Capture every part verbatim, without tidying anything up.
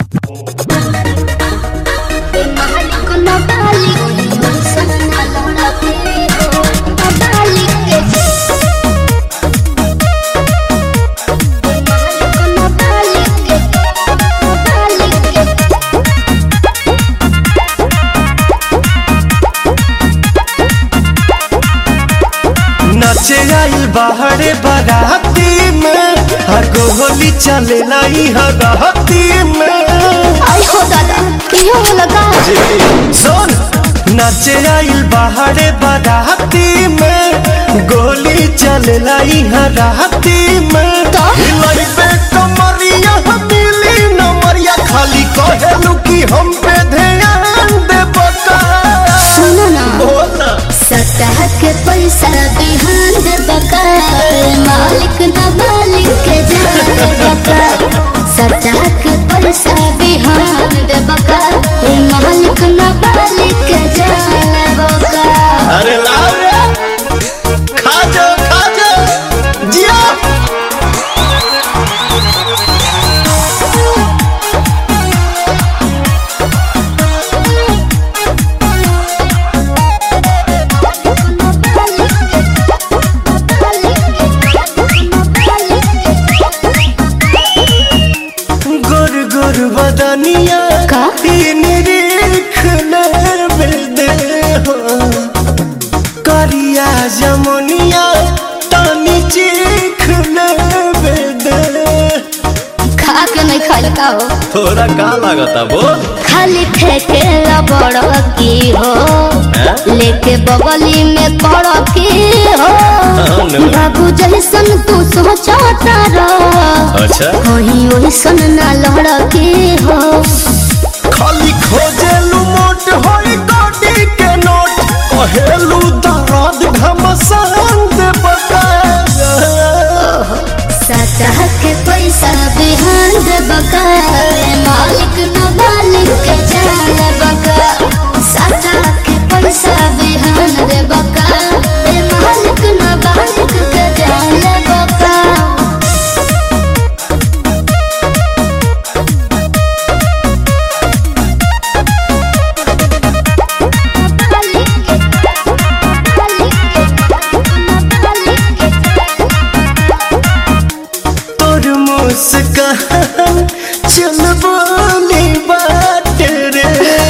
नचे आइल बाहरे बाराती में हर गोली चले लाई हराती में। आई हो दादा क्यों लगा सुन नचे आइल बाहरे बाराती में गोली चले लाई हराती में। हिलाई पे कमरिया मिली नमरिया खाली कहेलू कि हम पे ध्यान दे बका। सुनो ना बोला सतह के पैसा बिहान दे बका मालिक ना मालिक के जान बका। सतह के पैसा बिहान दे बका मालिक ना मालिक के जान बका। अरे लाओ रे खा जा खा जा जिया। गुर गुर बदनिया का? तीन रेख ले दे हो करिया जमुनिया तानी चीख ले दे। खा के नहीं खाई का हो थोड़ा का लागता बोल। खाली फेंके बड़ की हो लेके बगली में पड़ की हो। बाबू जैसन तू सोचता रह अच्छा वही वैसन ना लड़ की हो। खाली खोजेलू मोट होई गोडी के नोट कहेलू दर्द घमसान दे बका। सतह के पैसा बिहान दे बका मालिक न मालिक के जान बका। सतह के पैसा बिहान दे बका मालिक न मालिक के जान बका। तोर मुस्कान चल बोली बात रे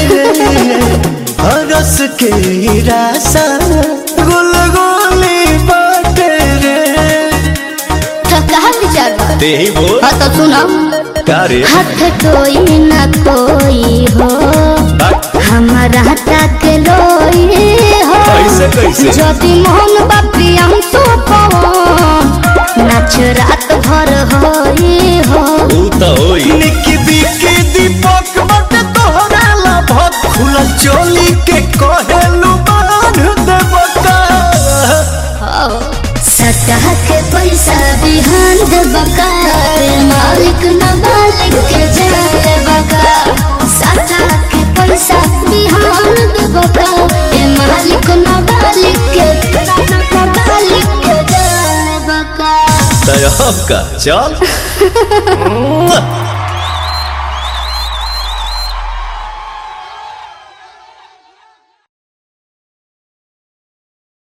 हरस के रासा गुल गोली बात रे। तो कहाँ विचार बा? ते ही बोल हाँ तो सुनो का रे हाथ कोई न कोई हो हमारा तक लोई हो। कैसे कैसे जदि मोहन बापी हम तो नाच रात भर होई हो। ऊ तो होई निकी बिकी दीपक बट तोहरा लाभत खुला चोली के कहेलू बांध दे बका। सतह के पैसा बिहान दे बका मालिक न मालिक के जान बका। सतह के पैसा बिहान दे बका मालिक न मालिक के मालिक के जान बका। तय का चल